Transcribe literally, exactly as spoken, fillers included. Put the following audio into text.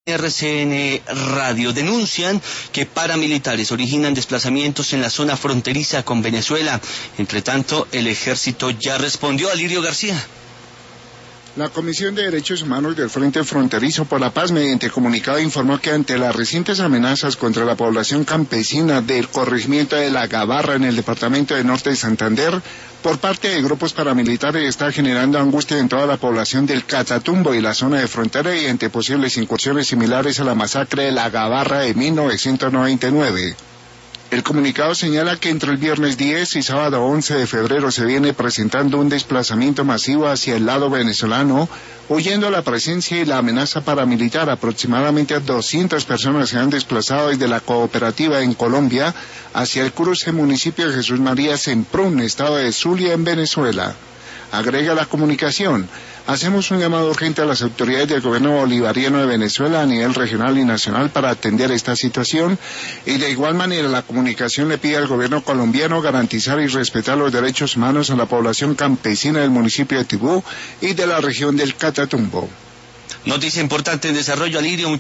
R C N Radio denuncian que paramilitares originan desplazamientos en la zona fronteriza con Venezuela. Entre tanto, el ejército ya respondió. Alirio García. La Comisión de Derechos Humanos del Frente Fronterizo por la Paz, mediante comunicado, informó que ante las recientes amenazas contra la población campesina del corregimiento de La Gabarra en el departamento de Norte de Santander, por parte de grupos paramilitares, está generando angustia en toda la población del Catatumbo y la zona de frontera, y ante posibles incursiones similares a la masacre de La Gabarra de mil novecientos noventa y nueve. El comunicado señala que entre el viernes diez y sábado once de febrero se viene presentando un desplazamiento masivo hacia el lado venezolano, huyendo la presencia y la amenaza paramilitar. Aproximadamente doscientas personas se han desplazado desde la cooperativa en Colombia hacia el cruce municipio de Jesús María Semprún, estado de Zulia, en Venezuela. Agrega la comunicación: hacemos un llamado urgente a las autoridades del gobierno bolivariano de Venezuela a nivel regional y nacional para atender esta situación, y de igual manera la comunicación le pide al gobierno colombiano garantizar y respetar los derechos humanos a la población campesina del municipio de Tibú y de la región del Catatumbo. Noticia importante en desarrollo, Alirio.